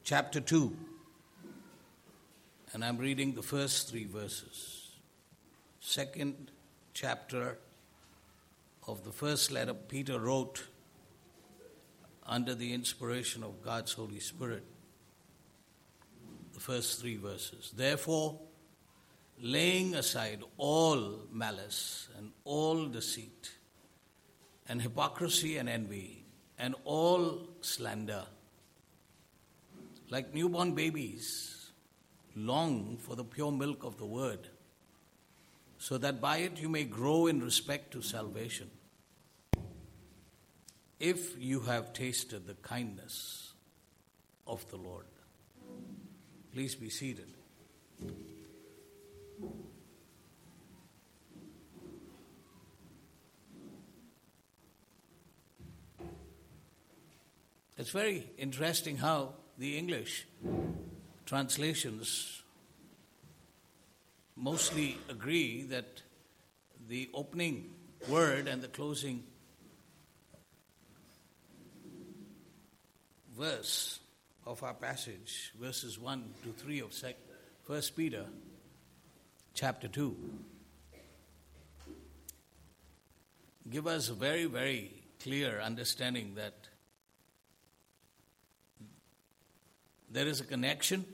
chapter 2, and I'm reading the first 3 verses. Second chapter of the first letter Peter wrote under the inspiration of God's Holy Spirit. The first 3 verses. Therefore, laying aside all malice and all deceit and hypocrisy and envy and all slander, like newborn babies, long for the pure milk of the word, so that by it you may grow in respect to salvation, if you have tasted the kindness of the Lord. Please be seated. It's very interesting how the English translations mostly agree that the opening word and the closing verse of our passage, verses 1 to 3 of 1 Peter chapter 2, give us a very, very clear understanding that there is a connection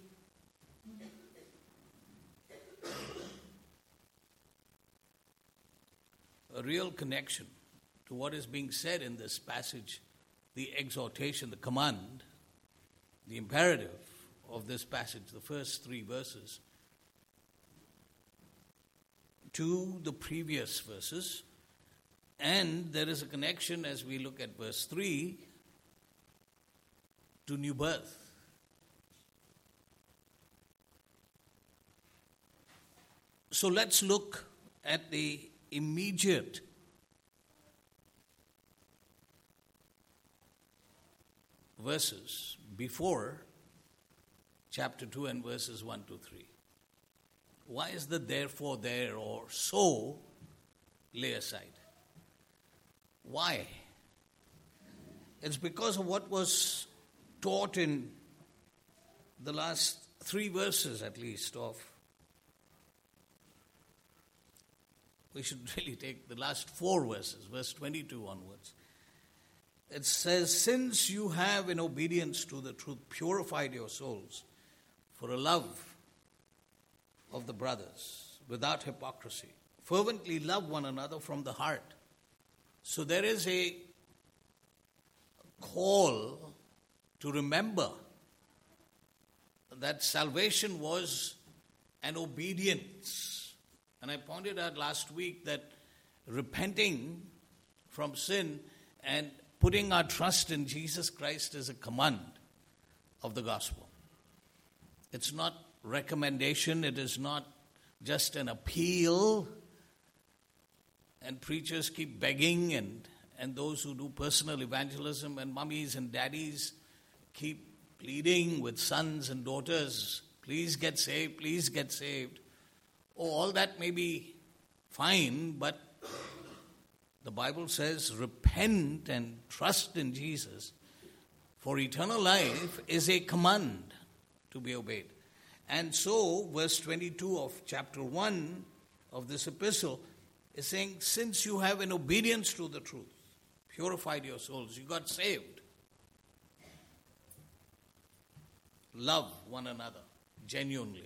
a real connection to what is being said in this passage, the exhortation, the command, the imperative of this passage, the first 3 verses, to the previous verses. And there is a connection as we look at verse 3 to new birth. So let's look at the immediate verses before chapter 2 and verses 1 to 3. Why is the therefore there or so lay aside? Why? It's because of what was taught in the last 3 verses at least of, we should really take the last 4 verses, verse 22 onwards. It says, since you have in obedience to the truth purified your souls for a love of the brothers without hypocrisy, fervently love one another from the heart. So there is a call to remember that salvation was an obedience. And I pointed out last week that repenting from sin and putting our trust in Jesus Christ is a command of the gospel. It's not recommendation, it is not just an appeal. And preachers keep begging, and those who do personal evangelism and mummies and daddies keep pleading with sons and daughters, please get saved, please get saved. Oh, all that may be fine, but the Bible says repent and trust in Jesus, for eternal life is a command to be obeyed. And so, verse 22 of chapter 1 of this epistle is saying, since you have in obedience to the truth purified your souls, you got saved, love one another genuinely.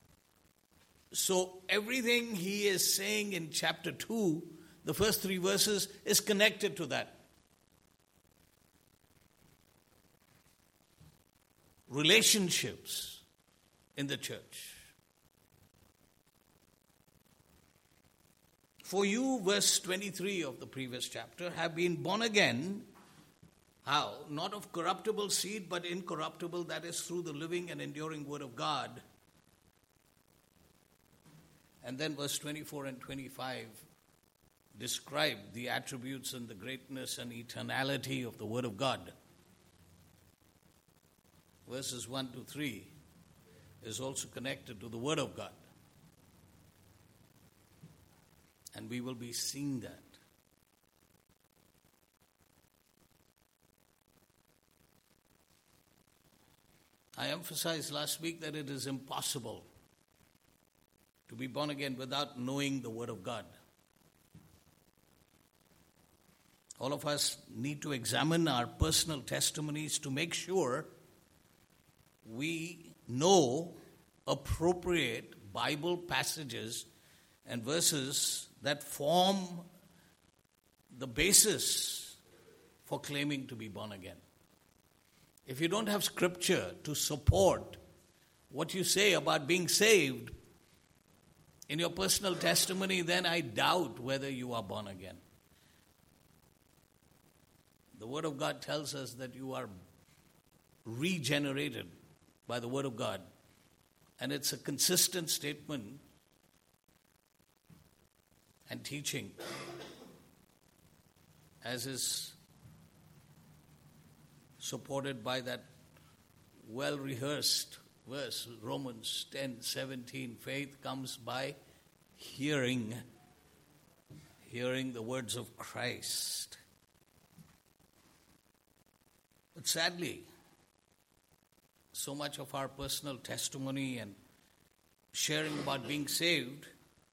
So everything he is saying in chapter 2, the first 3 verses, is connected to that. Relationships in the church. For you, verse 23 of the previous chapter, have been born again. How? Not of corruptible seed, but incorruptible, that is through the living and enduring word of God. And then verse 24 and 25 describe the attributes and the greatness and eternality of the Word of God. Verses 1 to 3 is also connected to the Word of God. And we will be seeing that. I emphasized last week that it is impossible to be born again without knowing the Word of God. All of us need to examine our personal testimonies to make sure we know appropriate Bible passages and verses that form the basis for claiming to be born again. If you don't have scripture to support what you say about being saved in your personal testimony, then I doubt whether you are born again. The Word of God tells us that you are regenerated by the Word of God. And it's a consistent statement and teaching, as is supported by that well-rehearsed verse, Romans 10:17. Faith comes by hearing the words of Christ. But sadly, so much of our personal testimony and sharing about being saved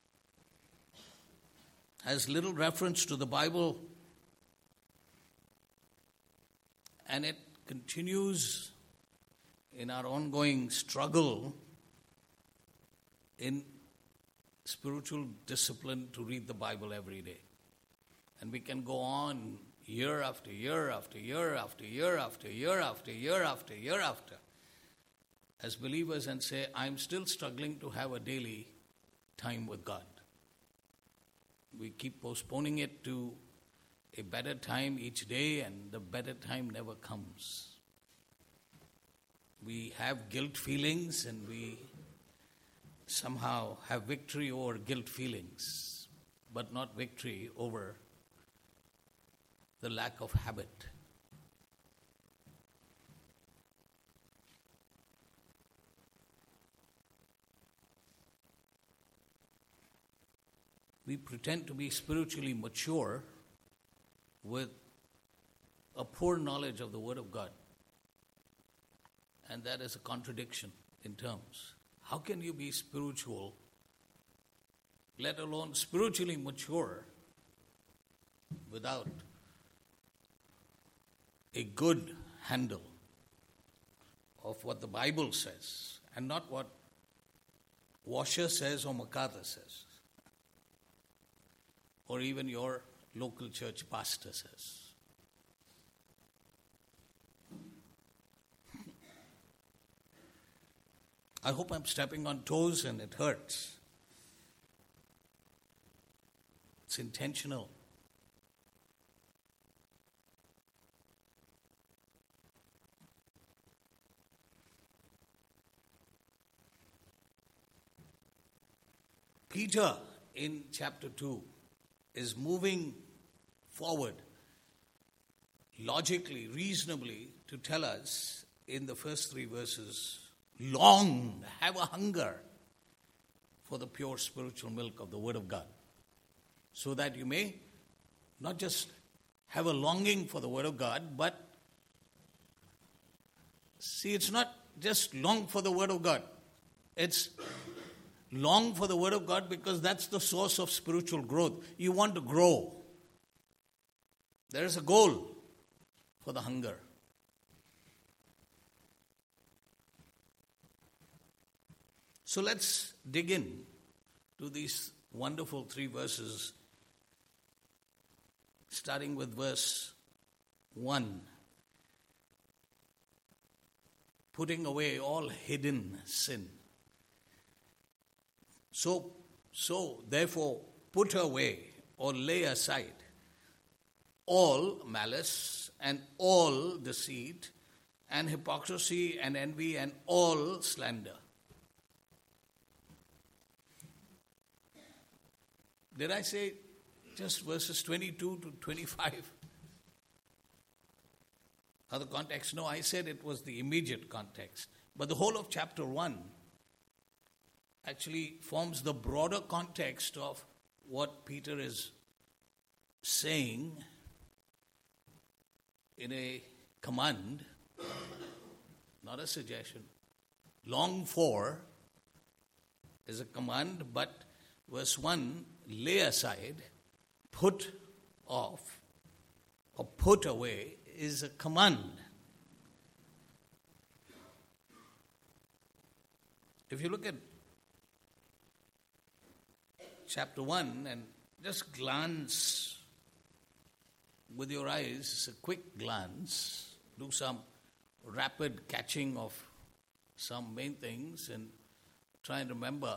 has little reference to the Bible, and it continues in our ongoing struggle in spiritual discipline to read the Bible every day. And we can go on year after year after year after year after year after year after year after as believers and say, I'm still struggling to have a daily time with God. We keep postponing it to a better time each day, and the better time never comes. We have guilt feelings, and we somehow have victory over guilt feelings, but not victory over the lack of habit. We pretend to be spiritually mature with a poor knowledge of the Word of God. And that is a contradiction in terms. How can you be spiritual, let alone spiritually mature, without a good handle of what the Bible says and not what Washer says or MacArthur says, or even your local church pastor says? I hope I'm stepping on toes and it hurts. It's intentional. Peter in chapter 2 is moving forward logically, reasonably, to tell us in the first 3 verses, long, have a hunger for the pure spiritual milk of the Word of God, so that you may not just have a longing for the Word of God, but see, it's not just long for the Word of God. It's long for the Word of God because that's the source of spiritual growth. You want to grow. There is a goal for the hunger. So let's dig in to these wonderful 3 verses, starting with verse 1. Putting away all hidden sin. So therefore, put away or lay aside all malice and all deceit and hypocrisy and envy and all slander. Did I say just verses 22 to 25? Other context? No, I said it was the immediate context. But the whole of chapter 1 actually forms the broader context of what Peter is saying in a command not a suggestion. Long for is a command, but verse 1, lay aside, put off, or put away is a command. If you look at chapter 1 and just glance with your eyes, a quick glance, do some rapid catching of some main things and try and remember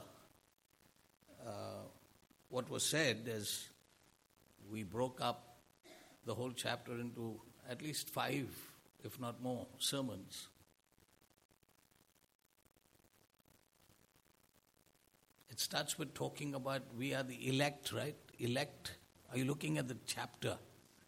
what was said as we broke up the whole chapter into at least 5, if not more, sermons. It starts with talking about we are the elect, right? Elect. Are you looking at the chapter?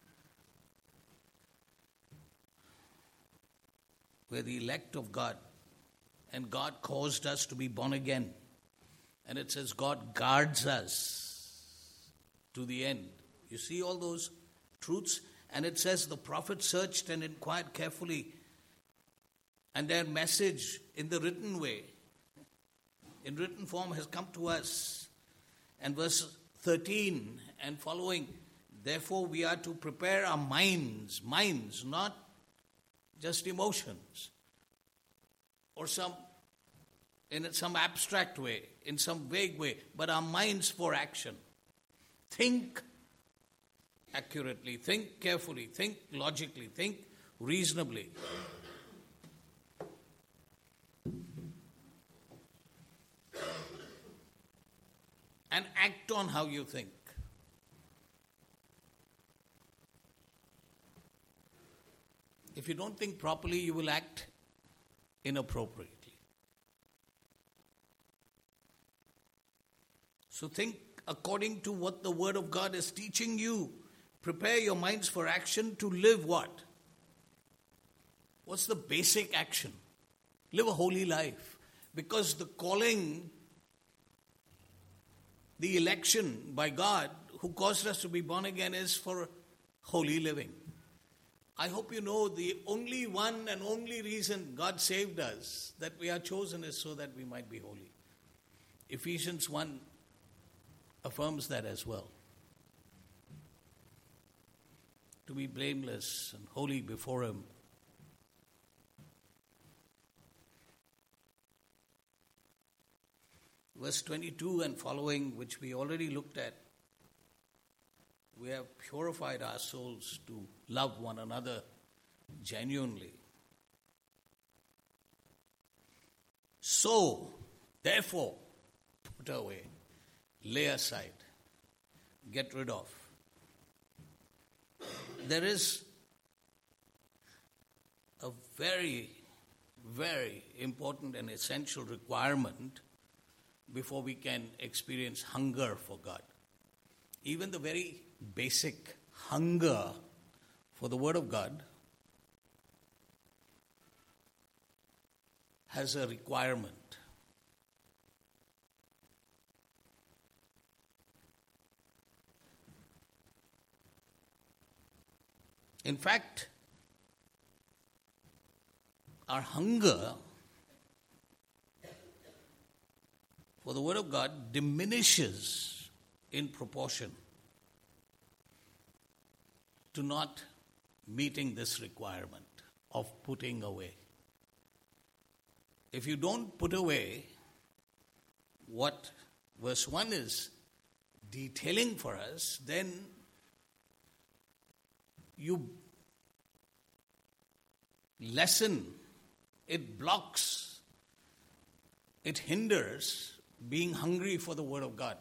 We're the elect of God. And God caused us to be born again. And it says God guards us to the end. You see all those truths? And it says the prophet searched and inquired carefully. And their message in the written way, in written form, has come to us. And verse 13 and following, therefore we are to prepare our minds, not just emotions, or in some abstract way, in some vague way, but our minds for action. Think accurately, think carefully, think logically, think reasonably. And act on how you think. If you don't think properly, you will act inappropriately. So think according to what the Word of God is teaching you. Prepare your minds for action to live what? What's the basic action? Live a holy life. Because the calling, the election by God, who caused us to be born again, is for holy living. I hope you know the only one and only reason God saved us, that we are chosen, is so that we might be holy. Ephesians 1 affirms that as well. To be blameless and holy before Him. Verse 22 and following, which we already looked at, we have purified our souls to love one another genuinely. So, therefore, put away, lay aside, get rid of. There is a very, very important and essential requirement before we can experience hunger for God. Even the very basic hunger for the Word of God has a requirement. In fact, our hunger for the Word of God diminishes in proportion to not meeting this requirement of putting away. If you don't put away what verse 1 is detailing for us, then you lessen, it blocks, it hinders being hungry for the Word of God.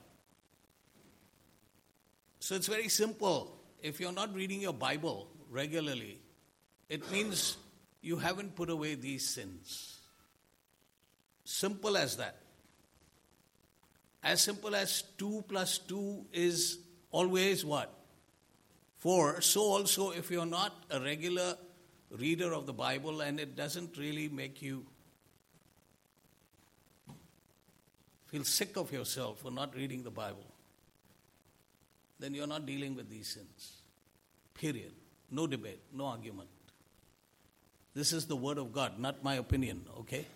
So it's very simple. If you're not reading your Bible regularly, it means you haven't put away these sins. Simple as that. As simple as 2 plus 2 is always what? 4. So also if you're not a regular reader of the Bible and it doesn't really make you feel sick of yourself for not reading the Bible, then you're not dealing with these sins. Period. No debate, no argument. This is the word of God, not my opinion, okay?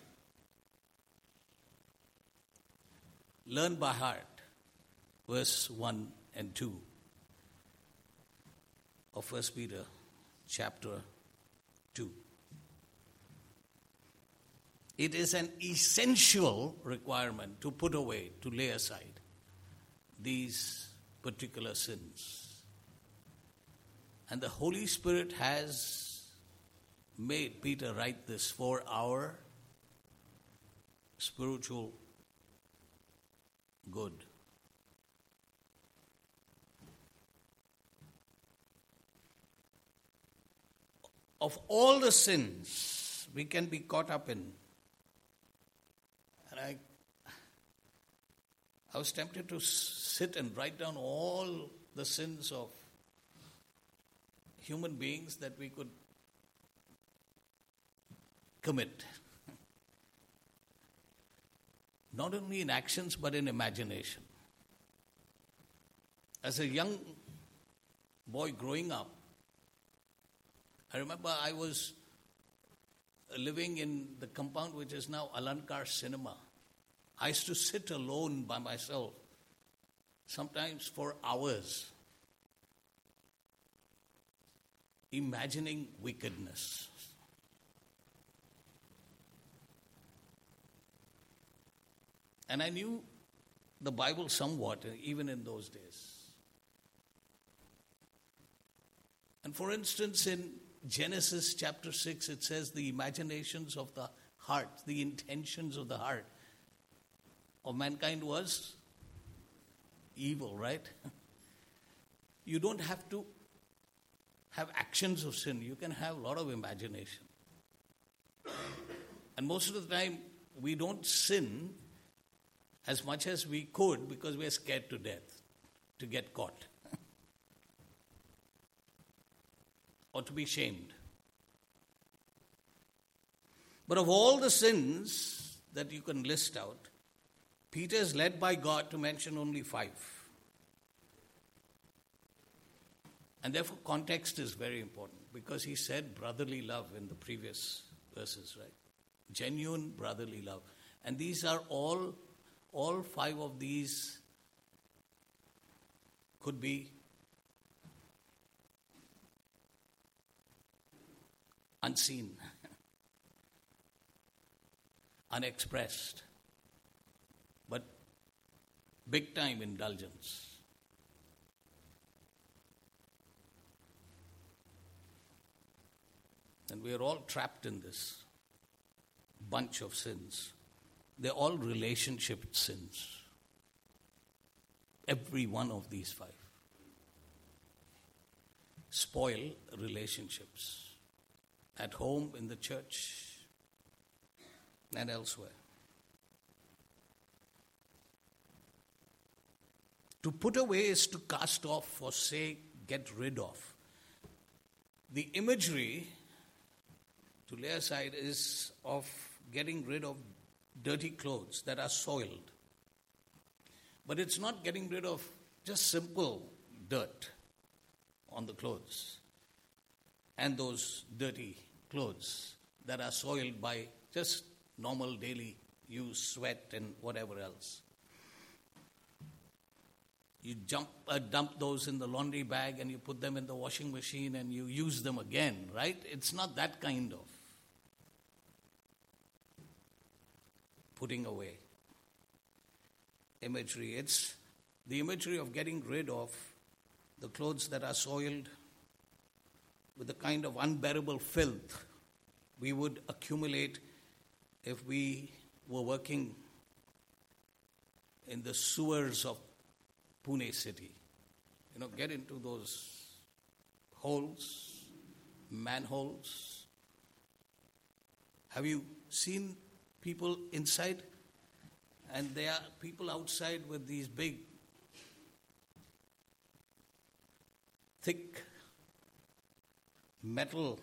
Learn by heart, verse 1 and 2 of 1 Peter chapter 2. It is an essential requirement to put away, to lay aside these particular sins. And the Holy Spirit has made Peter write this for our spiritual good. Of all the sins we can be caught up in, and I was tempted to sit and write down all the sins of human beings that we could commit. Not only in actions, but in imagination. As a young boy growing up, I remember I was living in the compound which is now Alankar Cinema. I used to sit alone by myself, sometimes for hours, imagining wickedness. And I knew the Bible somewhat, even in those days. And for instance, in Genesis chapter 6, it says the imaginations of the heart, the intentions of the heart of mankind was evil, right? You don't have to have actions of sin. You can have a lot of imagination. And most of the time, we don't sin as much as we could because we are scared to death to get caught or to be shamed. But of all the sins that you can list out, Peter is led by God to mention only 5. And therefore context is very important because he said brotherly love in the previous verses, right? Genuine brotherly love. And these are all 5 of these could be unseen, unexpressed, but big time indulgence. And we are all trapped in this bunch of sins. They're all relationship sins. Every one of these 5. Spoil relationships. At home, in the church, and elsewhere. To put away is to cast off, forsake, get rid of. The imagery to lay aside is of getting rid of dirty clothes that are soiled. But it's not getting rid of just simple dirt on the clothes and those dirty clothes that are soiled by just normal daily use, sweat and whatever else. You dump those in the laundry bag and you put them in the washing machine and you use them again, right? It's not that kind of putting away imagery. It's the imagery of getting rid of the clothes that are soiled with the kind of unbearable filth we would accumulate if we were working in the sewers of Pune city. Get into those holes, manholes. Have you seen people inside? And there are people outside with these big, thick metal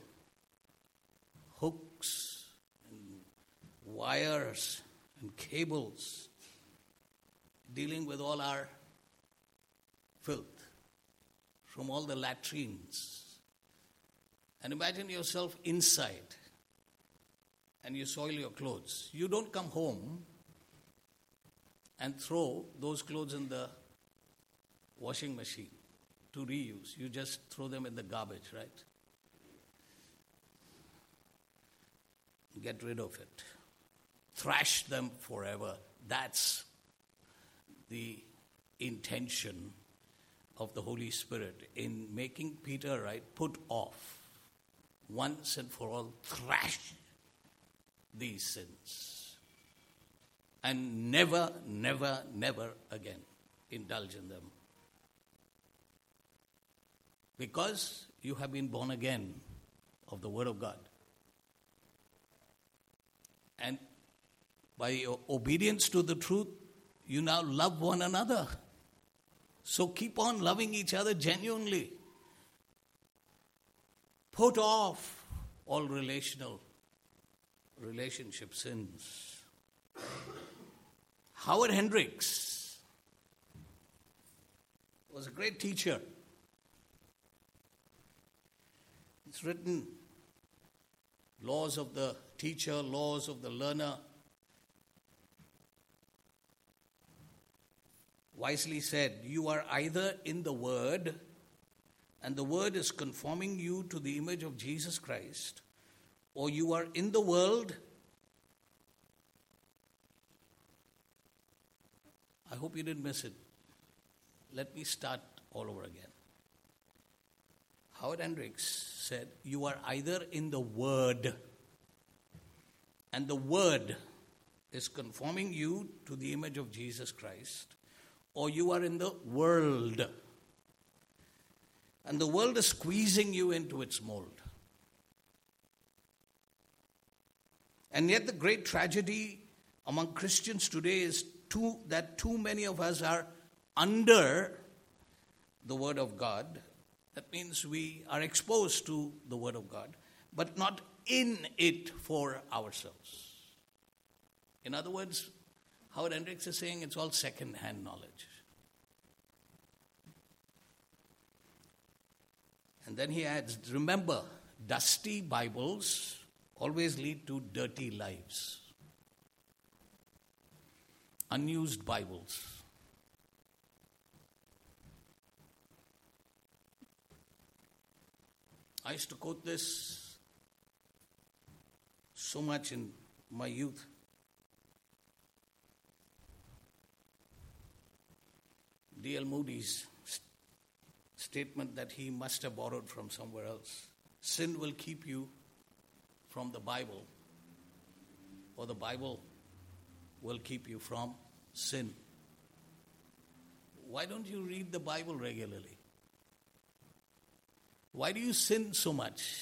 hooks and wires and cables dealing with all our filth from all the latrines. And imagine yourself inside and you soil your clothes, you don't come home and throw those clothes in the washing machine to reuse. You just throw them in the garbage, right? Get rid of it. Thrash them forever. That's the intention of the Holy Spirit in making Peter, right, put off once and for all, thrash these sins. And never, never, never again indulge in them. Because you have been born again of the Word of God. And by your obedience to the truth, you now love one another. So keep on loving each other genuinely. Put off all relationship sins. Howard Hendricks was a great teacher. It's written, laws of the teacher, laws of the learner. Wisely said, you are either in the Word, and the Word is conforming you to the image of Jesus Christ, or you are in the world. I hope you didn't miss it. Let me start all over again. Howard Hendricks said, you are either in the Word, and the Word is conforming you to the image of Jesus Christ, or you are in the world, and the world is squeezing you into its mold. And yet the great tragedy among Christians today is that too many of us are under the Word of God. That means we are exposed to the Word of God, but not in it for ourselves. In other words, Howard Hendricks is saying it's all second-hand knowledge. And then he adds, remember, dusty Bibles always lead to dirty lives. Unused Bibles. I used to quote this so much in my youth. D.L. Moody's statement that he must have borrowed from somewhere else. Sin will keep you from the Bible, or the Bible will keep you from sin. Why don't you read the Bible regularly? Why do you sin so much?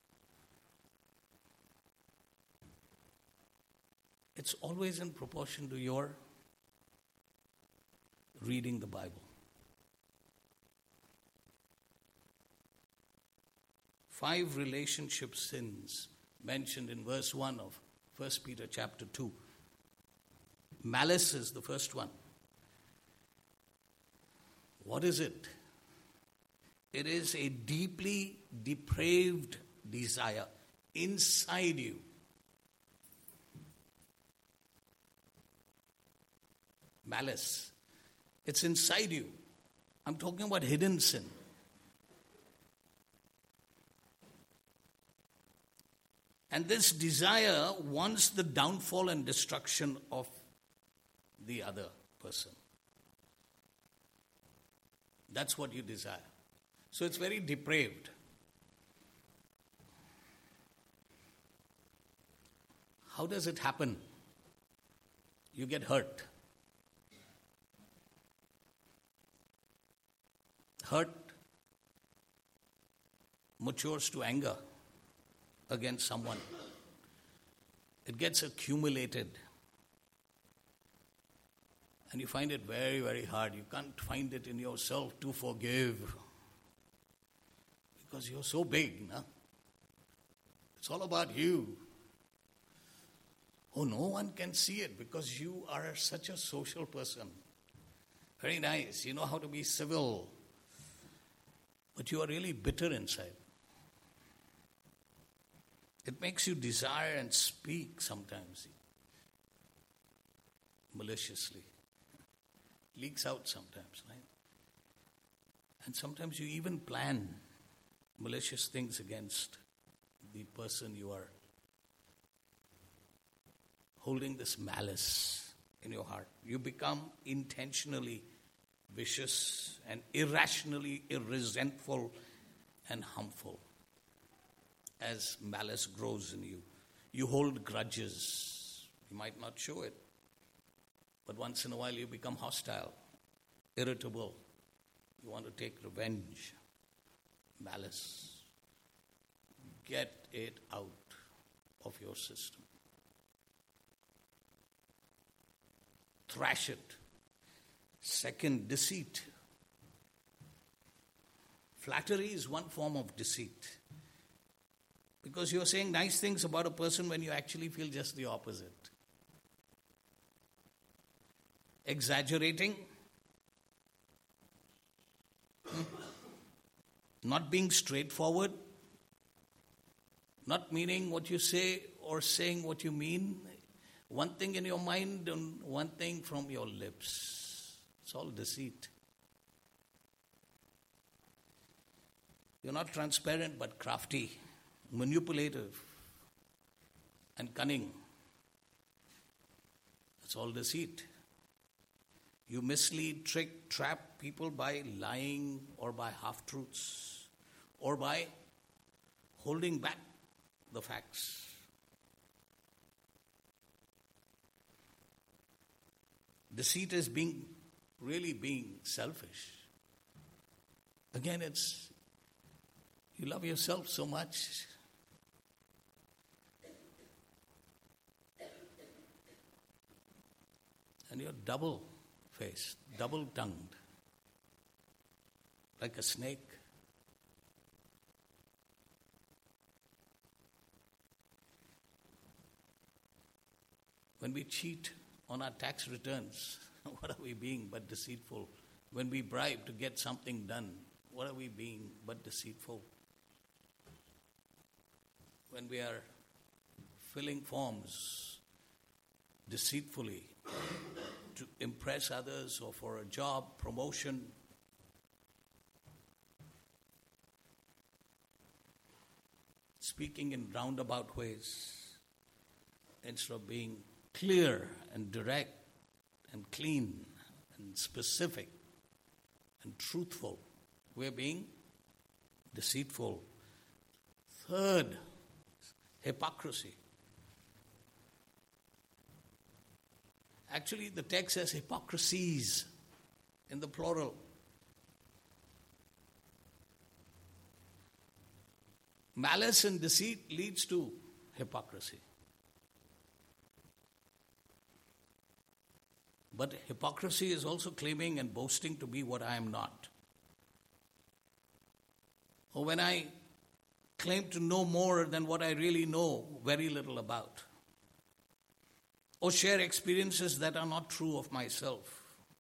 It's always in proportion to your reading the Bible. 5 relationship sins mentioned in verse 1 of 1 Peter chapter 2. Malice is the first one. What is it? It is a deeply depraved desire inside you. Malice. It's inside you. I'm talking about hidden sin. And this desire wants the downfall and destruction of the other person. That's what you desire. So it's very depraved. How does it happen? You get hurt. Hurt matures to anger against someone. It gets accumulated. And you find it very, very hard. You can't find it in yourself to forgive. Because you're so big, no? It's all about you. Oh, no one can see it because you are such a social person. Very nice. You know how to be civil. But you are really bitter inside. It makes you desire and speak sometimes maliciously. Leaks out sometimes, right? And sometimes you even plan malicious things against the person you are holding this malice in your heart. You become intentionally vicious and irrationally resentful and harmful as malice grows in you. You hold grudges. You might not show it, but once in a while you become hostile, irritable. You want to take revenge, malice. Get it out of your system. Thrash it. Second, deceit. Flattery is one form of deceit. Because you're saying nice things about a person when you actually feel just the opposite. Exaggerating. Not being straightforward. Not meaning what you say or saying what you mean. One thing in your mind and one thing from your lips. It's all deceit. You're not transparent but crafty, manipulative, and cunning. It's all deceit. You mislead, trick, trap people by lying or by half-truths or by holding back the facts. Deceit is really being selfish. Again, it's you love yourself so much. And you're double-faced, double-tongued, like a snake. When we cheat on our tax returns, what are we being but deceitful? When we bribe to get something done, what are we being but deceitful? When we are filling forms deceitfully to impress others or for a job, promotion, speaking in roundabout ways instead of being clear and direct and clean and specific and truthful. We're being deceitful. Third, hypocrisy. Actually, the text says hypocrisies in the plural. Malice and deceit leads to hypocrisy. But hypocrisy is also claiming and boasting to be what I am not. Or when I claim to know more than what I really know very little about. Or share experiences that are not true of myself.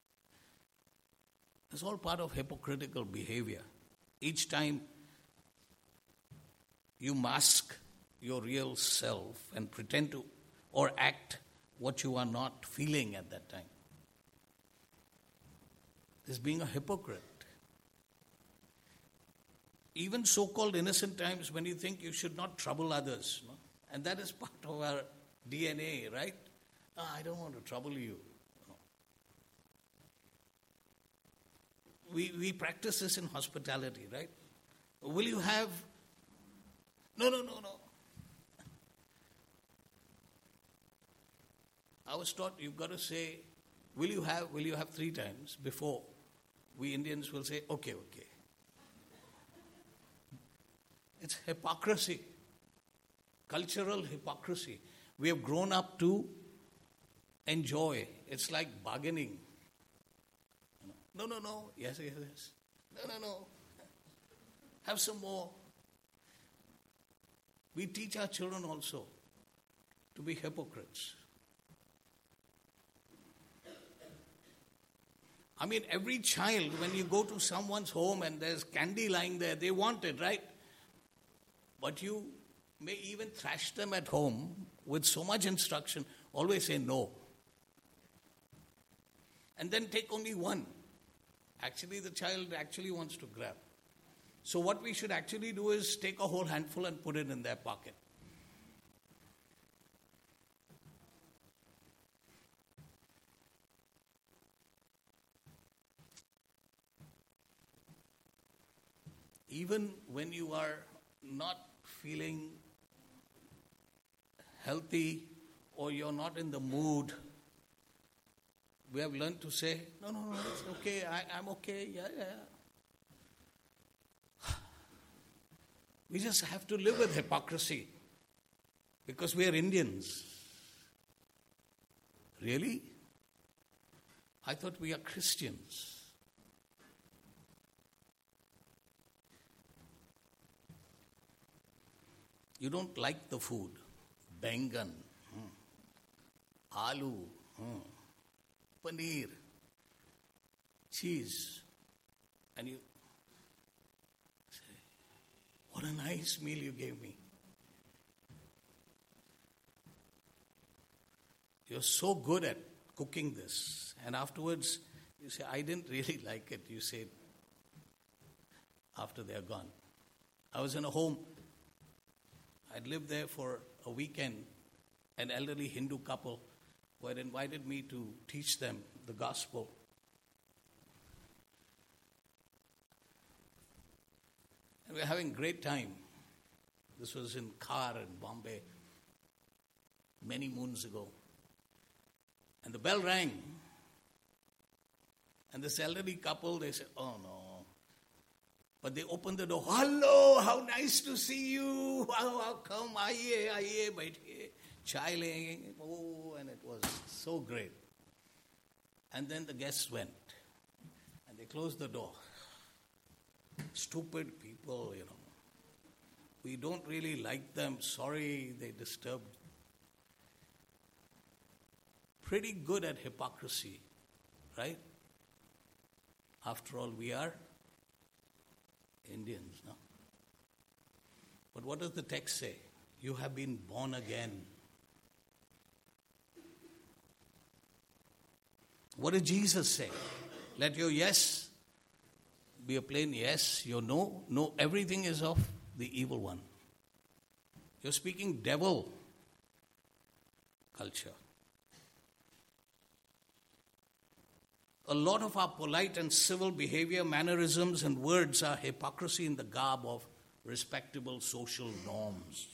It's all part of hypocritical behavior. Each time you mask your real self and pretend to or act what you are not feeling at that time. Is being a hypocrite. Even so-called innocent times when you think you should not trouble others. No? And that is part of our DNA, right? I don't want to trouble you. No. We practice this in hospitality, right? Will you have... No. I was taught you've got to say, will you have 3 times before we Indians will say, okay. It's hypocrisy, cultural hypocrisy. We have grown up to enjoy. It's like bargaining. No. Yes. No. Have some more. We teach our children also to be hypocrites. I mean, every child, when you go to someone's home and there's candy lying there, they want it, right? But you may even thrash them at home with so much instruction, always say no. And then take only one. Actually, the child actually wants to grab. So what we should actually do is take a whole handful and put it in their pocket. Even when you are not feeling healthy or you're not in the mood, we have learned to say, no, it's okay, I'm okay, yeah. We just have to live with hypocrisy because we are Indians. Really? I thought we are Christians. You don't like the food. Bengan, aloo, paneer, cheese. And you say, what a nice meal you gave me. You're so good at cooking this. And afterwards, you say, I didn't really like it. You say, after they're gone. I was in a home. I'd lived there for a weekend, an elderly Hindu couple who had invited me to teach them the gospel. And we were having a great time. This was in Khar in Bombay, many moons ago. And the bell rang. And this elderly couple, they said, oh no. But they opened the door. Hello, how nice to see you. How come? Aiye, baithiye. Chai lenge. Oh, and it was so great. And then the guests went. And they closed the door. Stupid people, you know. We don't really like them. Sorry they disturbed. Pretty good at hypocrisy, right? After all, we are Indians, no? But what does the text say? You have been born again. What did Jesus say? Let your yes be a plain yes, your no, everything is of the evil one. You're speaking devil culture. A lot of our polite and civil behavior, mannerisms, and words are hypocrisy in the garb of respectable social norms.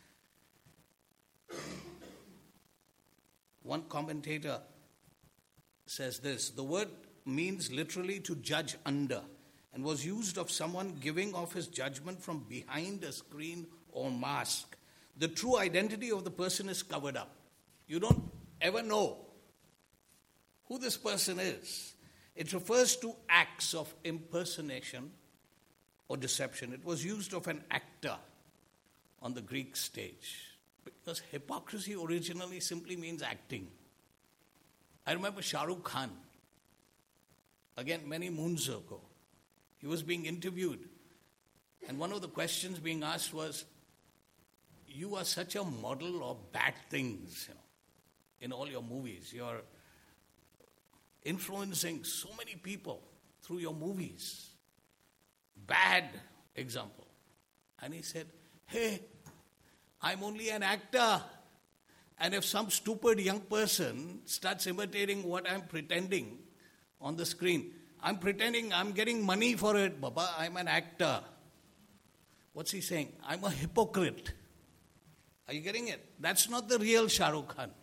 One commentator says this: the word means literally to judge under, and was used of someone giving off his judgment from behind a screen or mask. The true identity of the person is covered up. You don't ever know who this person is. It refers to acts of impersonation or deception. It was used of an actor on the Greek stage, because hypocrisy originally simply means acting. I remember Shah Rukh Khan, again many moons ago. He was being interviewed, and one of the questions being asked was, you are such a model of bad things, you know, in all your movies. You're influencing so many people through your movies. Bad example. And he said, hey, I'm only an actor. And if some stupid young person starts imitating what I'm pretending on the screen, I'm pretending I'm getting money for it, Baba. I'm an actor. What's he saying? I'm a hypocrite. Are you getting it? That's not the real Shah Rukh Khan.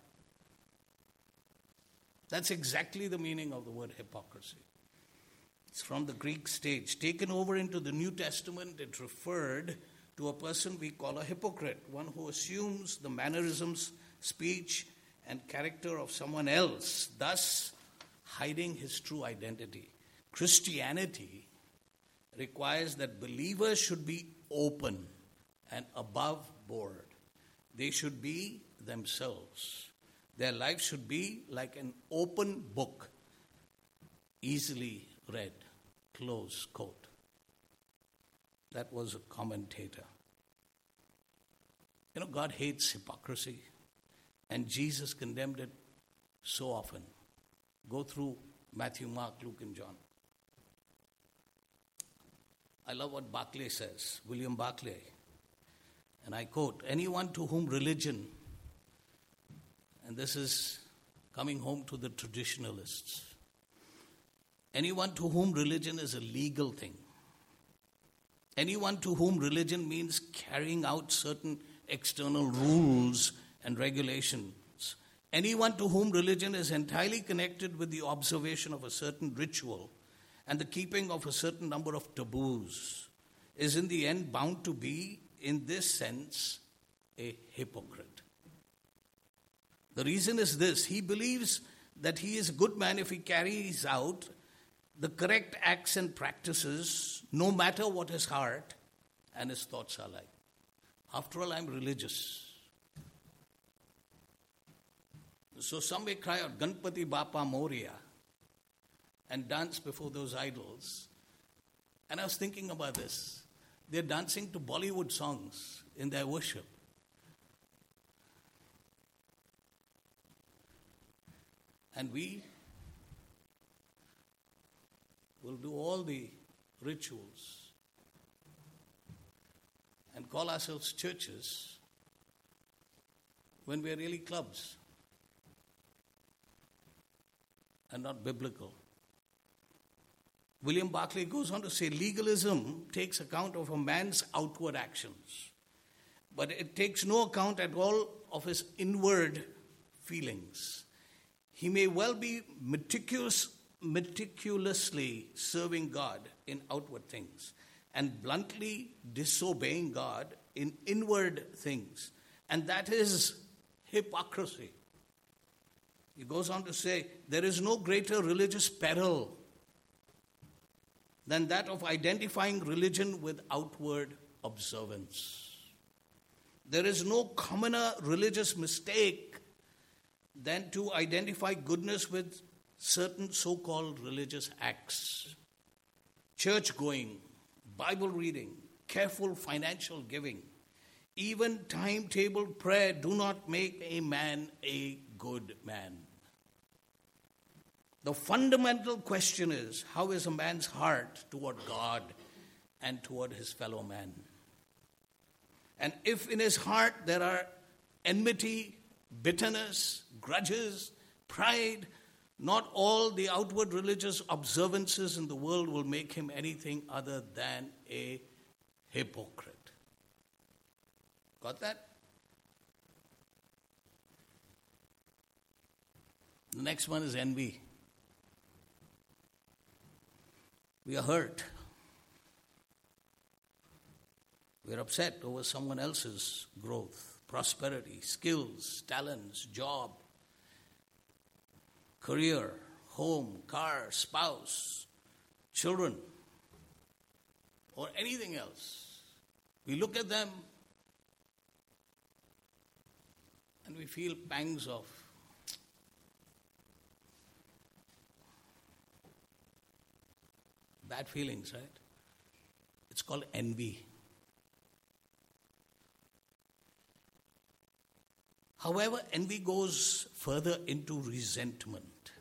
That's exactly the meaning of the word hypocrisy. It's from the Greek stage. Taken over into the New Testament, it referred to a person we call a hypocrite, one who assumes the mannerisms, speech, and character of someone else, thus hiding his true identity. Christianity requires that believers should be open and above board. They should be themselves. Their life should be like an open book, easily read. Close quote. That was a commentator. God hates hypocrisy, and Jesus condemned it so often. Go through Matthew, Mark, Luke, and John. I love what Barclay says, William Barclay. And I quote, anyone to whom religion, and this is coming home to the traditionalists, anyone to whom religion is a legal thing, anyone to whom religion means carrying out certain external rules and regulations, anyone to whom religion is entirely connected with the observation of a certain ritual and the keeping of a certain number of taboos, is in the end bound to be, in this sense, a hypocrite. The reason is this: he believes that he is a good man if he carries out the correct acts and practices, no matter what his heart and his thoughts are like. After all, I'm religious. So some may cry out, Ganpati Bappa Moria, and dance before those idols. And I was thinking about this. They're dancing to Bollywood songs in their worship. And we will do all the rituals and call ourselves churches when we are really clubs and not biblical. William Barclay goes on to say, legalism takes account of a man's outward actions, but it takes no account at all of his inward feelings. He may well be meticulously serving God in outward things and bluntly disobeying God in inward things, and that is hypocrisy. He goes on to say, there is no greater religious peril than that of identifying religion with outward observance. There is no commoner religious mistake than to identify goodness with certain so-called religious acts. Church going, Bible reading, careful financial giving, even timetabled prayer do not make a man a good man. The fundamental question is, how is a man's heart toward God and toward his fellow man? And if in his heart there are enmity, bitterness, grudges, pride, not all the outward religious observances in the world will make him anything other than a hypocrite. Got that? The next one is envy. We are hurt. We are upset over someone else's growth, prosperity, skills, talents, job, career, home, car, spouse, children, or anything else. We look at them and we feel pangs of bad feelings, right? It's called envy. However, envy goes further into resentment.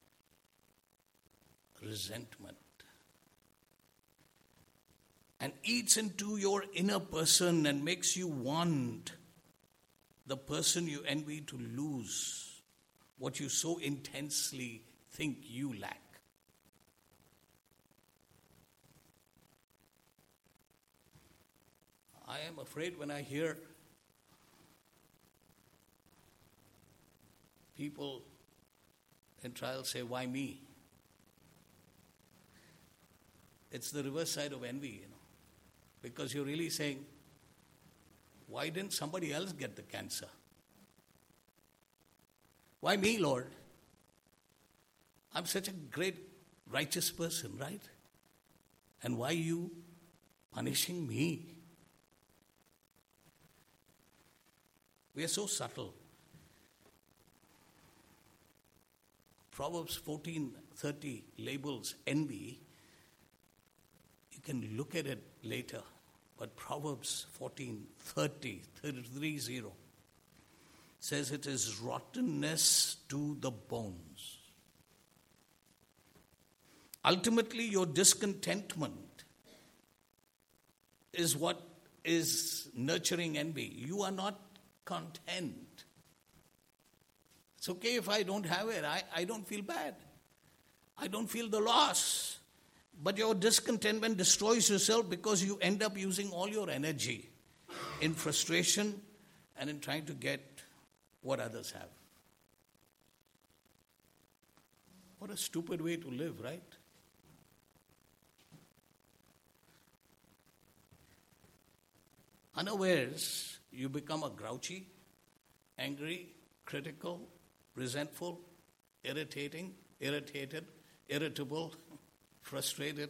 And eats into your inner person and makes you want the person you envy to lose what you so intensely think you lack. I am afraid when I hear people in trial say, why me? It's the reverse side of envy, because you're really saying, why didn't somebody else get the cancer? Why me, Lord? I'm such a great righteous person, right? And why you punishing me? We are so subtle. Proverbs 14:30 labels envy. You can look at it later, But Proverbs 14:30 says it is rottenness to the bones. Ultimately, your discontentment is what is nurturing envy. You are not content. It's okay if I don't have it. I don't feel bad. I don't feel the loss. But your discontentment destroys yourself because you end up using all your energy in frustration and in trying to get what others have. What a stupid way to live, right? Unawares, you become a grouchy, angry, critical, resentful, irritated, irritable, frustrated,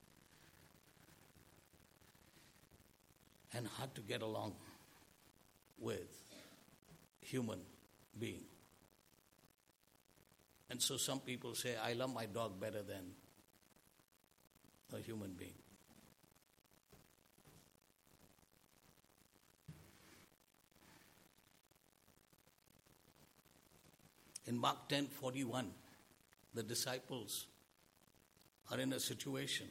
and hard to get along with human being. And so some people say, I love my dog better than a human being. In Mark 10:41, the disciples are in a situation.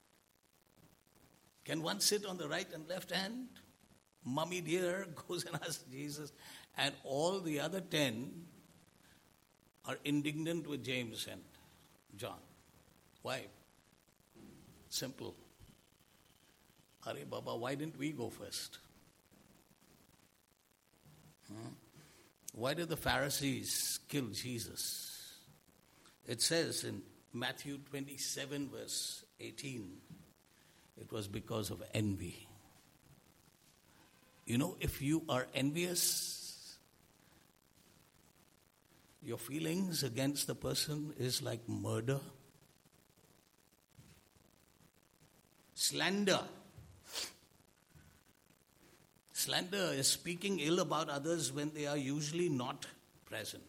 Can one sit on the right and left hand? Mummy dear goes and asks Jesus, and all the other 10 are indignant with James and John. Why? Simple. Are Baba, why didn't we go first? Why did the Pharisees kill Jesus? It says in Matthew 27 verse 18, it was because of envy. You know, if you are envious, your feelings against the person is like murder. Slander. Slander is speaking ill about others when they are usually not present.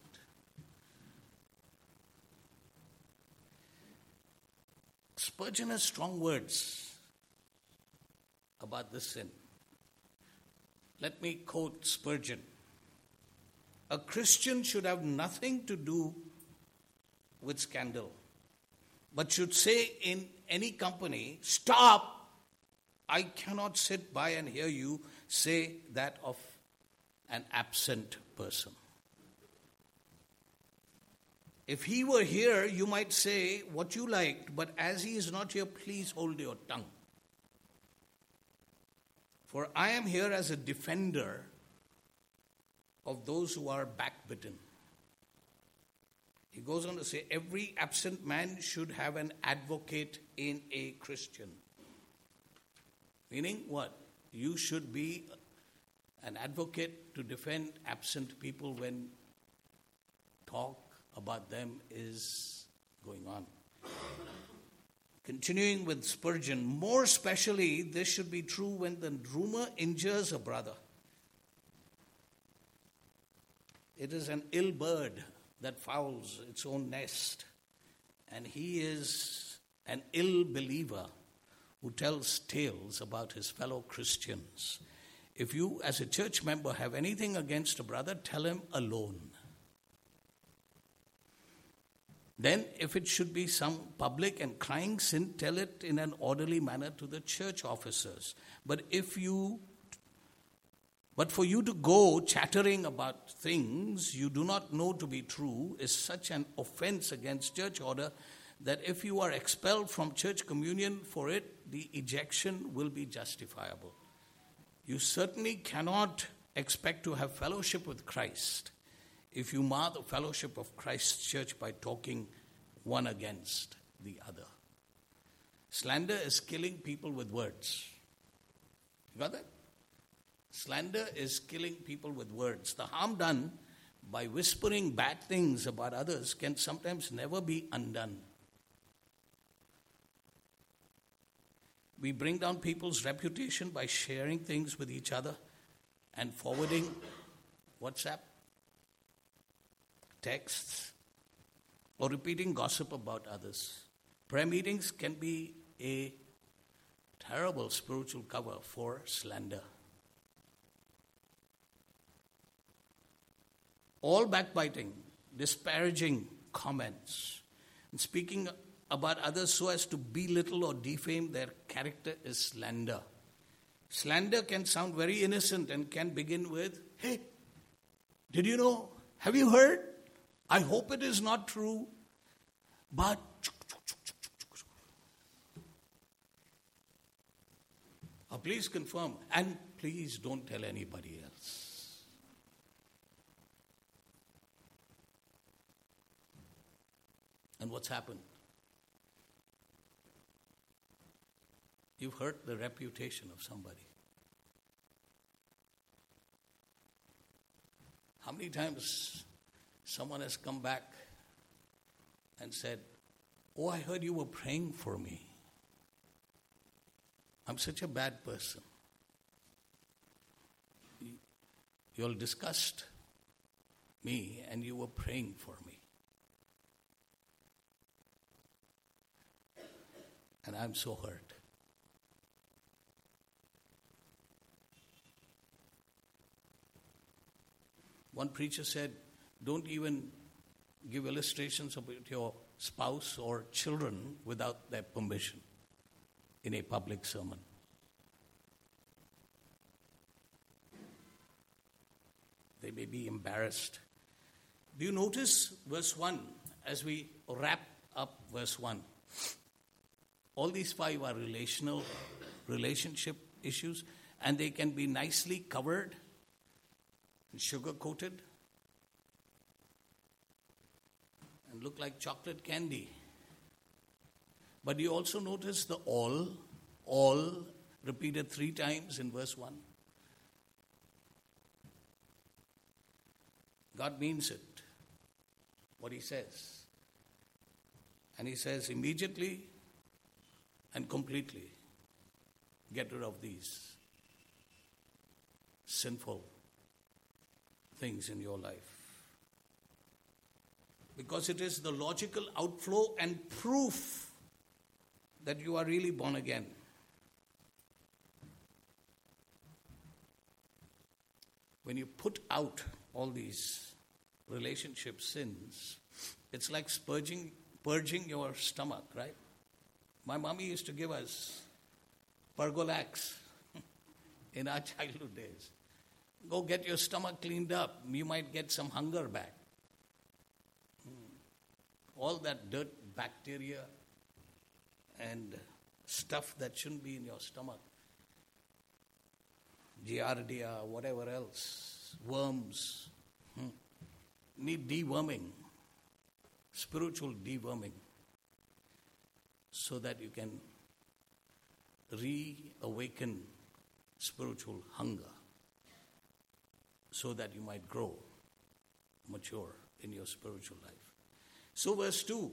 Spurgeon has strong words about this sin. Let me quote Spurgeon. A Christian should have nothing to do with scandal, but should say in any company, stop, I cannot sit by and hear you say that of an absent person. If he were here, you might say what you liked, but as he is not here, please hold your tongue. For I am here as a defender of those who are backbitten. He goes on to say, every absent man should have an advocate in a Christian. Meaning what? You should be an advocate to defend absent people when talk about them is going on. Continuing with Spurgeon, more especially this should be true when the rumor injures a brother. It is an ill bird that fouls its own nest, and he is an ill believer who tells tales about his fellow Christians. If you, as a church member, have anything against a brother, tell him alone. Then, if it should be some public and crying sin, tell it in an orderly manner to the church officers. But for you to go chattering about things you do not know to be true is such an offense against church order that if you are expelled from church communion for it, the ejection will be justifiable. You certainly cannot expect to have fellowship with Christ if you mar the fellowship of Christ's church by talking one against the other. Slander is killing people with words. You got that? Slander is killing people with words. The harm done by whispering bad things about others can sometimes never be undone. We bring down people's reputation by sharing things with each other and forwarding WhatsApp, texts, or repeating gossip about others. Prayer meetings can be a terrible spiritual cover for slander. All backbiting, disparaging comments, and speaking about others so as to belittle or defame their character is slander. Slander can sound very innocent and can begin with, "Hey, did you know? Have you heard? I hope it is not true, but..." Please confirm, and please don't tell anybody else. And what's happened? You've hurt the reputation of somebody. How many times someone has come back and said, "Oh, I heard you were praying for me. I'm such a bad person. You all discussed me and you were praying for me. And I'm so hurt." One preacher said, "Don't even give illustrations about your spouse or children without their permission in a public sermon." They may be embarrassed. Do you notice verse 1 as we wrap up verse 1? All these 5 are relationship issues, and they can be nicely covered and sugar-coated and look like chocolate candy. But you also notice the all repeated 3 times in verse 1. God means it, what he says. And he says, immediately and completely, get rid of these sinful things in your life. Because it is the logical outflow and proof that you are really born again. When you put out all these relationship sins, it's like purging your stomach, right? My mommy used to give us Pergolax in our childhood days. Go get your stomach cleaned up. You might get some hunger back. All that dirt, bacteria, and stuff that shouldn't be in your stomach. Giardia, whatever else, worms, need deworming, spiritual deworming, so that you can reawaken spiritual hunger, so that you might grow, mature in your spiritual life. So verse 2,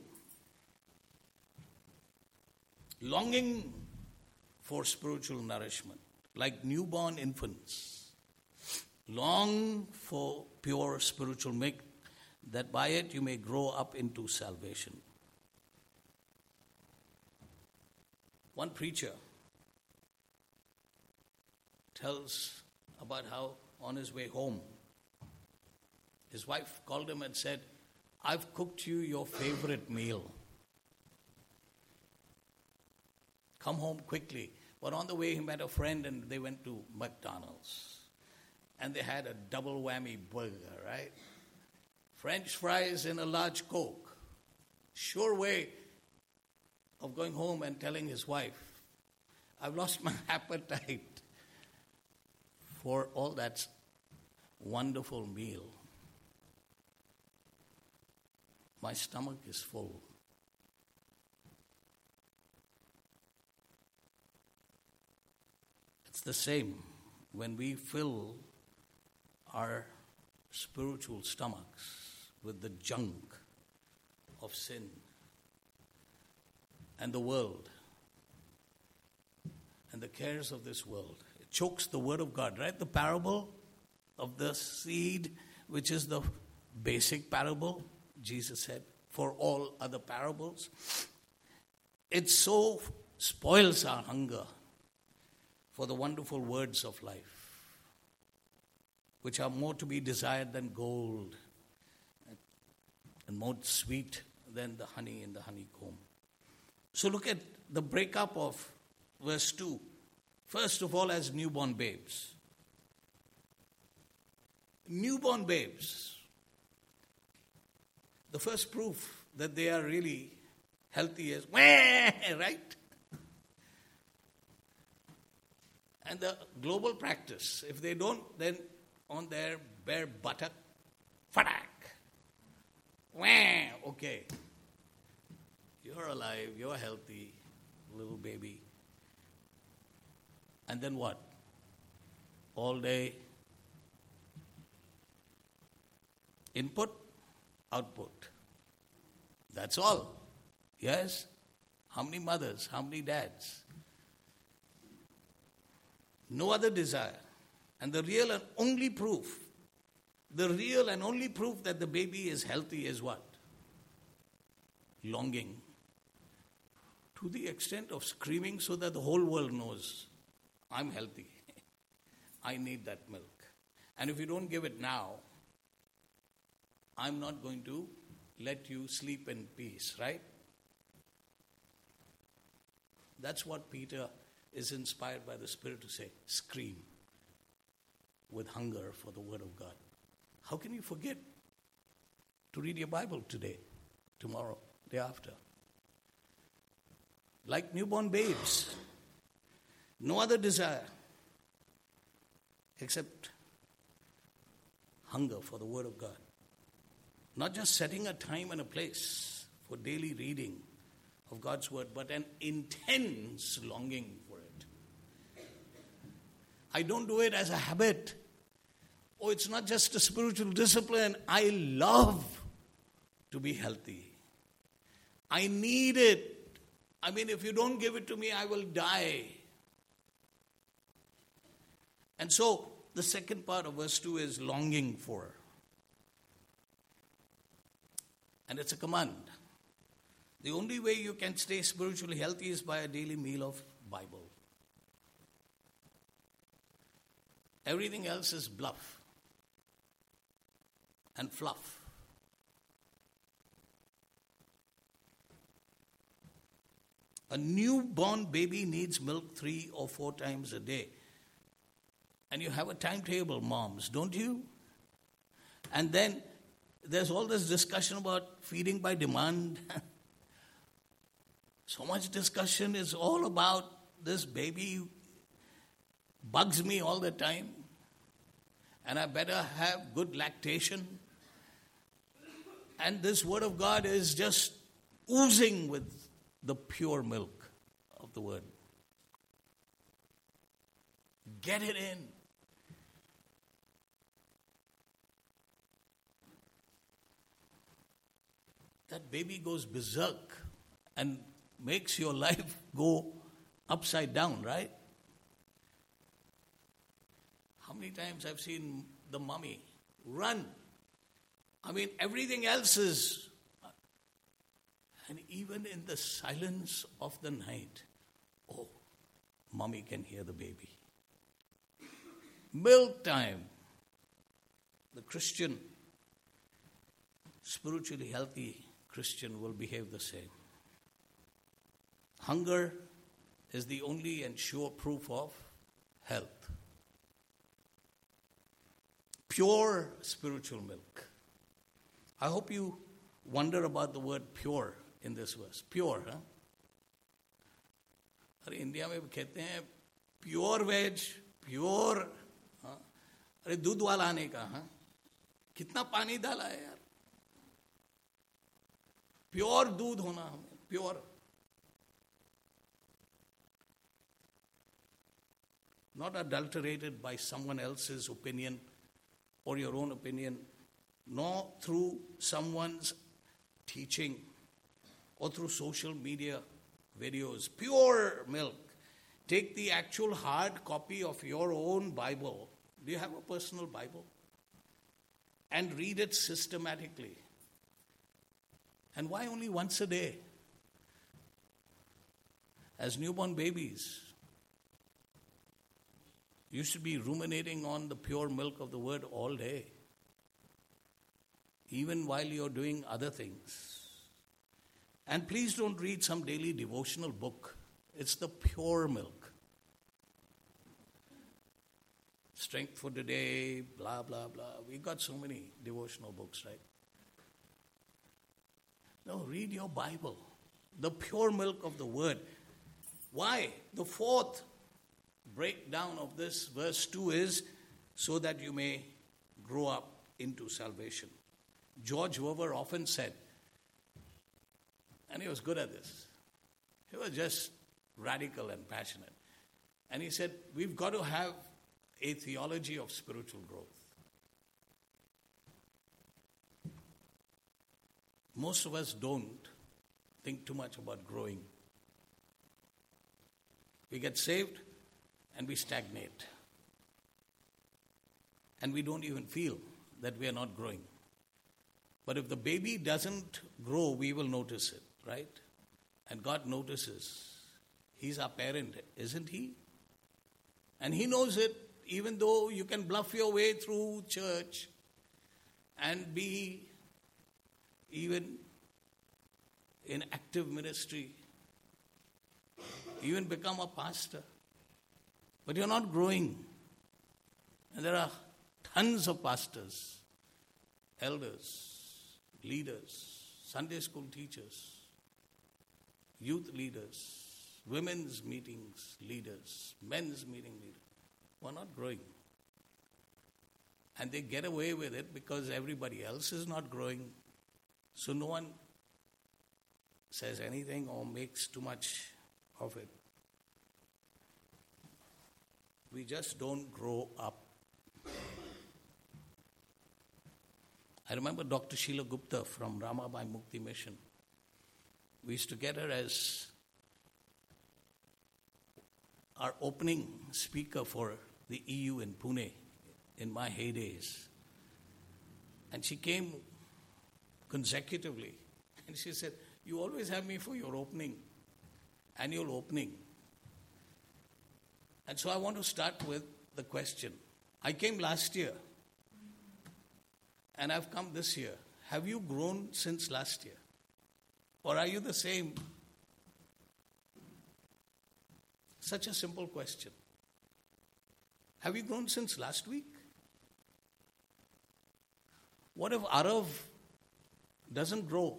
longing for spiritual nourishment, like newborn infants, long for pure spiritual milk, that by it you may grow up into salvation. One preacher tells about how on his way home, his wife called him and said, "I've cooked you your favorite meal. Come home quickly." But on the way, he met a friend and they went to McDonald's. And they had a double whammy burger, right? French fries and a large Coke. Sure way of going home and telling his wife, "I've lost my appetite for all that wonderful meal. My stomach is full." It's the same when we fill our spiritual stomachs with the junk of sin and the world and the cares of this world. It chokes the word of God, right? The parable of the seed, which is the basic parable, Jesus said, for all other parables. It so spoils our hunger for the wonderful words of life, which are more to be desired than gold and more sweet than the honey in the honeycomb. So look at the breakup of verse 2. First of all, as newborn babes. Newborn babes. The first proof that they are really healthy is, right? And the global practice, if they don't, then on their bare buttock, fadak. Okay. You're alive, you're healthy, little baby. And then what? All day input, output. That's all. Yes? How many mothers? How many dads? No other desire. And the real and only proof that the baby is healthy is what? Longing. To the extent of screaming so that the whole world knows, I'm healthy. I need that milk. And if you don't give it now, I'm not going to let you sleep in peace, right? That's what Peter is inspired by the Spirit to say. Scream with hunger for the Word of God. How can you forget to read your Bible today, tomorrow, day after? Like newborn babes. No other desire except hunger for the Word of God. Not just setting a time and a place for daily reading of God's Word, but an intense longing for it. I don't do it as a habit. Oh, it's not just a spiritual discipline. I love to be healthy. I need it. I mean, if you don't give it to me, I will die. And so, the second part of verse 2 is longing for. And it's a command. The only way you can stay spiritually healthy is by a daily meal of Bible. Everything else is bluff and fluff. A newborn baby needs milk 3 or 4 times a day. And you have a timetable, moms, don't you? And then there's all this discussion about feeding by demand. So much discussion is all about this baby bugs me all the time. And I better have good lactation. And this Word of God is just oozing with the pure milk of the Word. Get it in. That baby goes berserk and makes your life go upside down, right? How many times I've seen the mummy run? I mean, everything else is... And even in the silence of the night, oh, mommy can hear the baby. Milk time. The Christian, spiritually healthy Christian will behave the same. Hunger is the only and sure proof of health. Pure spiritual milk. I hope you wonder about the word pure in this verse. Pure, huh? अरे India में कहते हैं pure veg pure, अरे दूध वाला आने का, हाँ कितना पानी डाला है यार. प्योर दूध होना हमें, pure, not adulterated by someone else's opinion or your own opinion, nor through someone's teaching or through social media videos. Pure milk. Take the actual hard copy of your own Bible. Do you have a personal Bible? And read it systematically. And why only once a day? As newborn babies, You should be ruminating on the pure milk of the word all day, even while you're doing other things. And please don't read some daily devotional book. It's the pure milk. Strength for today, blah, blah, blah. We've got so many devotional books, right? No, read your Bible. The pure milk of the word. Why? The fourth breakdown of this verse 2 is so that you may grow up into salvation. George Weber often said, and he was good at this, he was just radical and passionate. And he said, we've got to have a theology of spiritual growth. Most of us don't think too much about growing. We get saved and we stagnate. And we don't even feel that we are not growing. But if the baby doesn't grow, we will notice it, right? And God notices. He's our parent, isn't He? And He knows it, even though you can bluff your way through church and be even in active ministry, even become a pastor. But you're not growing. And there are tons of pastors, elders, leaders, Sunday school teachers, youth leaders, women's meetings leaders, men's meeting leaders, who are not growing. And they get away with it because everybody else is not growing. So no one says anything or makes too much of it. We just don't grow up. I remember Dr. Sheila Gupta from Ramabai Mukti Mission. We used to get her as our opening speaker for the EU in Pune in my heydays. And she came consecutively. And she said, you always have me for your opening, annual opening. And so I want to start with the question. I came last year. And I've come this year. Have you grown since last year? Or are you the same? Such a simple question. Have you grown since last week? What if Arav doesn't grow?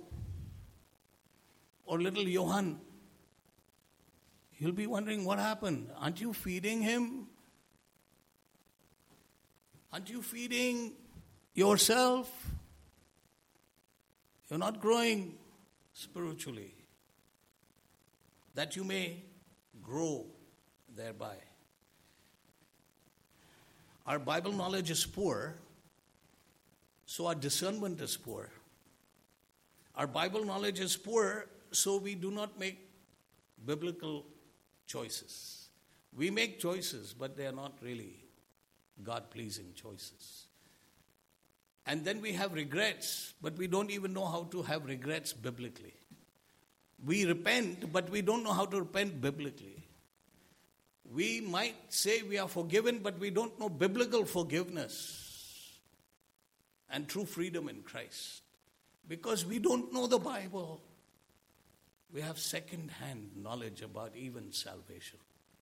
Or little Johan? You'll be wondering what happened. Aren't you feeding him? Aren't you feeding yourself? You're not growing spiritually, that you may grow thereby. Our Bible knowledge is poor, so our discernment is poor. Our Bible knowledge is poor, so we do not make biblical choices. We make choices, but they are not really God-pleasing choices. And then we have regrets, but we don't even know how to have regrets biblically. We repent, but we don't know how to repent biblically. We might say we are forgiven, but we don't know biblical forgiveness and true freedom in Christ. Because we don't know the Bible. We have second-hand knowledge about even salvation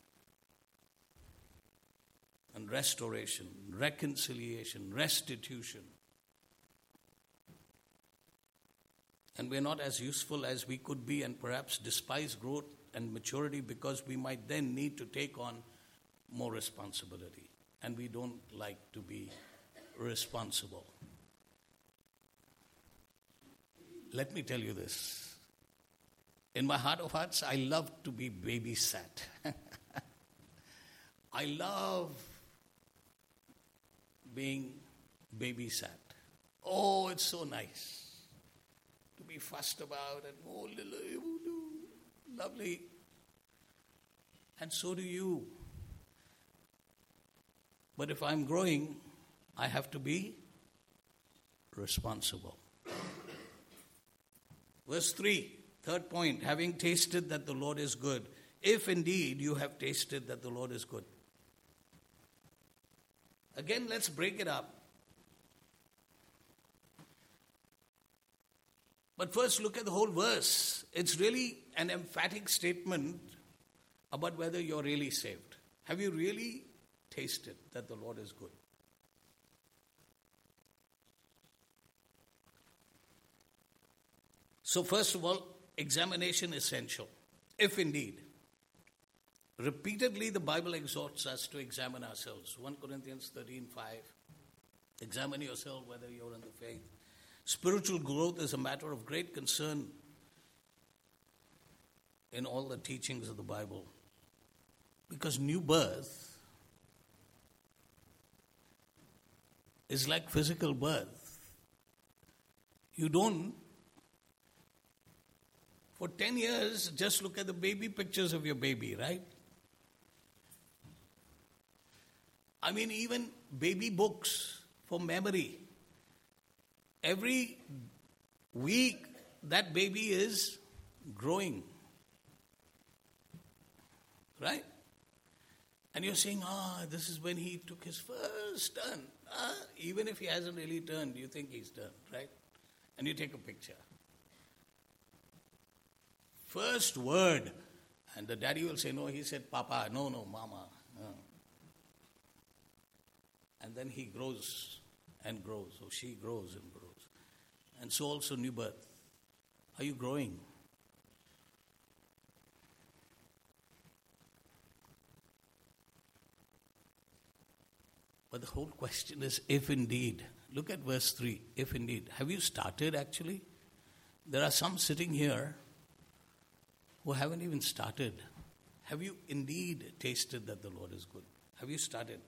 and restoration, reconciliation, restitution. And we're not as useful as we could be and perhaps despise growth and maturity because we might then need to take on more responsibility. And we don't like to be responsible. Let me tell you this. In my heart of hearts, I love to be babysat. I love being babysat. Oh, it's so nice to be fussed about and oh, lovely. And so do you. But if I'm growing, I have to be responsible. Verse 3, third point, having tasted that the Lord is good. If indeed you have tasted that the Lord is good. Again, let's break it up. But first, look at the whole verse. It's really an emphatic statement about whether you're really saved. Have you really tasted that the Lord is good? So first of all, examination essential. If indeed, repeatedly the Bible exhorts us to examine ourselves. 1 Corinthians 13:5. Examine yourself whether you're in the faith. Spiritual growth is a matter of great concern in all the teachings of the Bible. Because new birth is like physical birth. You don't, for 10 years, just look at the baby pictures of your baby, right? I mean, even baby books for memory. Every week, that baby is growing. Right? And you're saying, this is when he took his first turn. Even if he hasn't really turned, you think he's turned, right? And you take a picture. First word. And the daddy will say, no, he said, Papa. No, mama. And then he grows and grows, or she grows and grows. And so also new birth. Are you growing? But the whole question is, if indeed. Look at verse 3. If indeed. Have you started actually? There are some sitting here who haven't even started. Have you indeed tasted that the Lord is good? Have you started?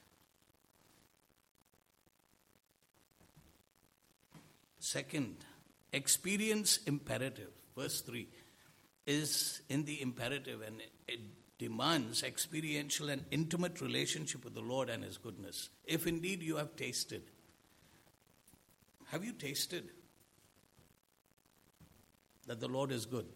Second, experience imperative. Verse 3 is in the imperative, and it demands experiential and intimate relationship with the Lord and His goodness. If indeed you have tasted. Have you tasted that the Lord is good?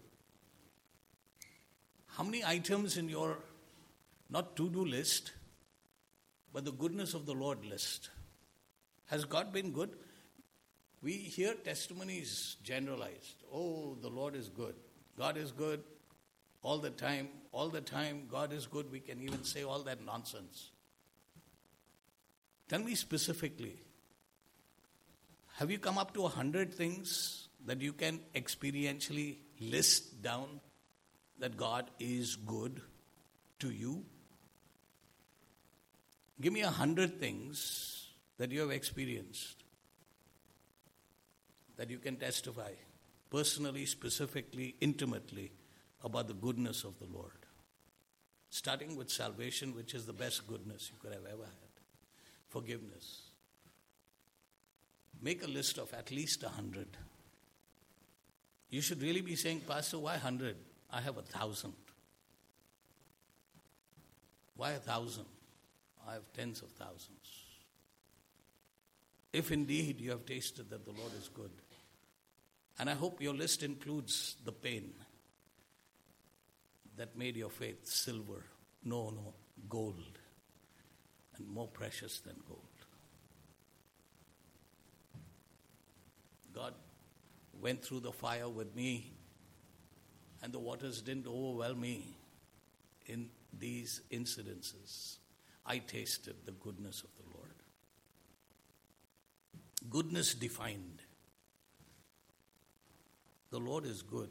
How many items in your, not to-do list, but the goodness of the Lord list? Has God been good? We hear testimonies generalized. Oh, the Lord is good. God is good all the time. All the time, God is good. We can even say all that nonsense. Tell me specifically, have you come up to 100 things that you can experientially list down that God is good to you? Give me 100 things that you have experienced, that you can testify personally, specifically, intimately about the goodness of the Lord. Starting with salvation, which is the best goodness you could have ever had. Forgiveness. Make a list of at least 100. You should really be saying, Pastor, why 100? I have 1,000. Why 1,000? I have tens of thousands. If indeed you have tasted that the Lord is good. And I hope your list includes the pain that made your faith silver. No, gold. And more precious than gold. God went through the fire with me, and the waters didn't overwhelm me in these incidences. I tasted the goodness of the Lord. Goodness defined. The Lord is good.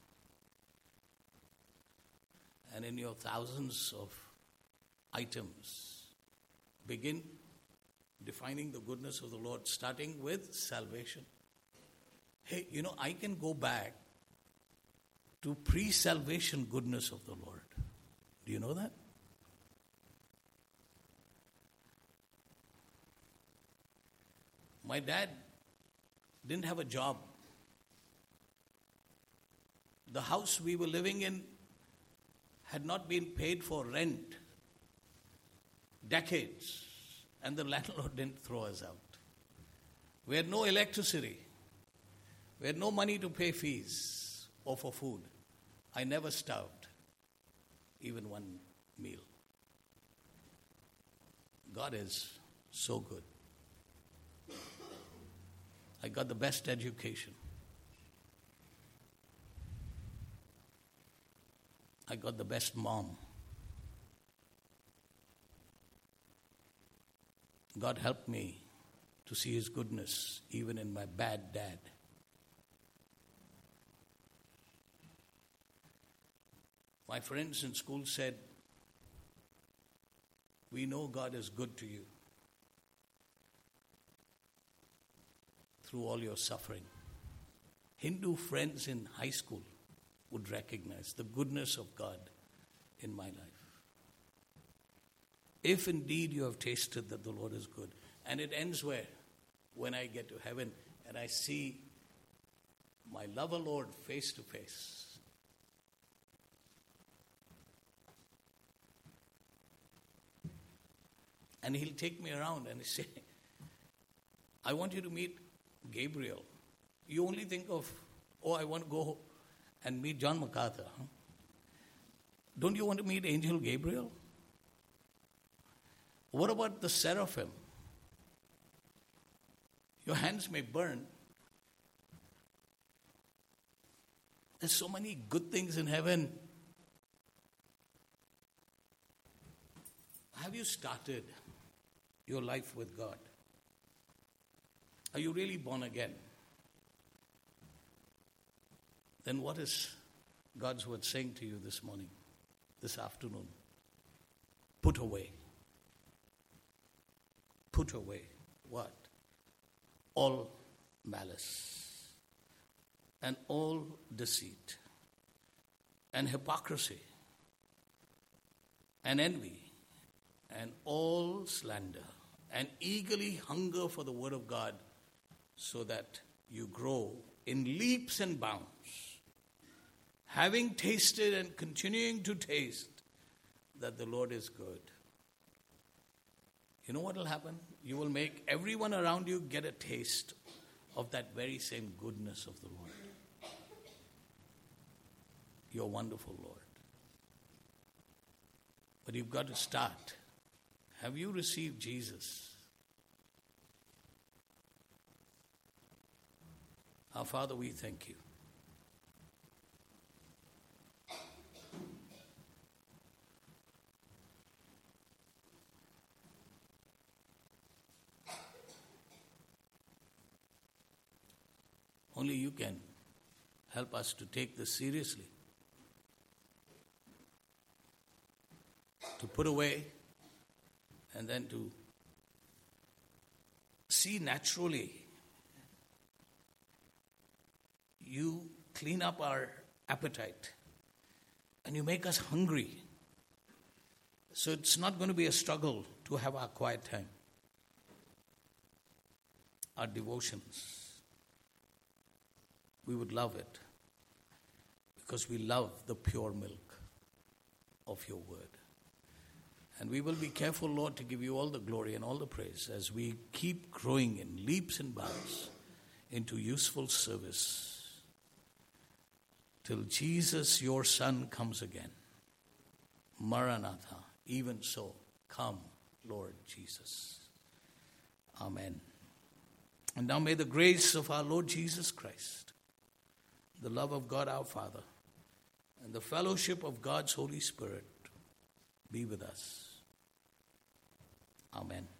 And in your thousands of items, begin defining the goodness of the Lord, starting with salvation. Hey, I can go back to pre-salvation goodness of the Lord. Do you know that? My dad didn't have a job. The house we were living in had not been paid for rent decades, and the landlord didn't throw us out. We had no electricity. We had no money to pay fees or for food. I never starved, even one meal. God is So good. I got the best education. I got the best mom. God helped me to see His goodness even in my bad dad. My friends in school said, "We know God is good to you through all your suffering." Hindu friends in high school would recognize the goodness of God in my life. If indeed you have tasted that the Lord is good. And it ends where? When I get to heaven and I see my lover Lord face to face. And He'll take me around and say, "I want you to meet Gabriel." You only think of, "Oh, I want to go and meet John MacArthur." Huh? Don't you want to meet Angel Gabriel? What about the seraphim? Your hands may burn. There's so many good things in heaven. Have you started your life with God? Are you really born again? Then what is God's word saying to you this morning, this afternoon? Put away. Put away what? All malice and all deceit and hypocrisy and envy and all slander, and eagerly hunger for the word of God, so that you grow in leaps and bounds, having tasted and continuing to taste that the Lord is good. You know what will happen? You will make everyone around you get a taste of that very same goodness of the Lord. You're wonderful, Lord. But you've got to start. Have you received Jesus? Our Father, we thank you. Only you can help us to take this seriously. To put away and then to see naturally. You clean up our appetite and you make us hungry. So it's not going to be a struggle to have our quiet time, our devotions. We would love it because we love the pure milk of your word. And we will be careful, Lord, to give you all the glory and all the praise as we keep growing in leaps and bounds into useful service till Jesus, your Son, comes again. Maranatha, even so, come, Lord Jesus. Amen. And now may the grace of our Lord Jesus Christ, the love of God our Father, and the fellowship of God's Holy Spirit be with us. Amen.